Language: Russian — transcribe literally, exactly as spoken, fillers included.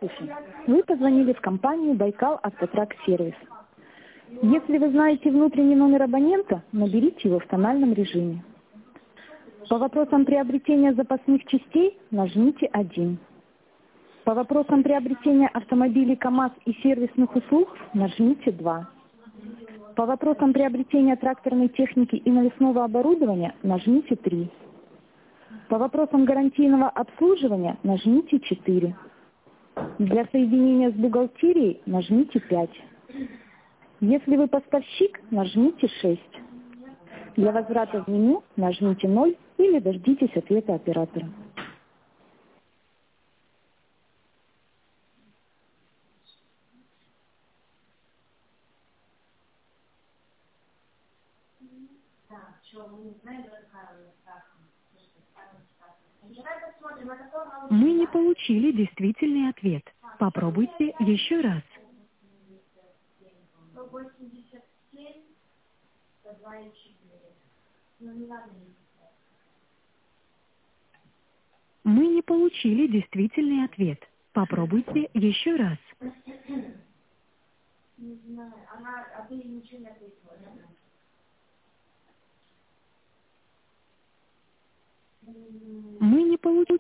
Здравствуйте. Вы позвонили в компанию «Байкал Автотрак Сервис». Если вы знаете внутренний номер абонента, наберите его в тональном режиме. По вопросам приобретения запасных частей нажмите один. По вопросам приобретения автомобилей КАМАЗ и сервисных услуг нажмите два. По вопросам приобретения тракторной техники и навесного оборудования нажмите три. По вопросам гарантийного обслуживания нажмите четыре. Для соединения с бухгалтерией нажмите пять. Если вы поставщик, нажмите шесть. Для возврата в меню нажмите ноль или дождитесь ответа оператора. Мы не получили действительный ответ. Попробуйте еще раз. Мы не получили действительный ответ. Попробуйте еще раз. Мы не получили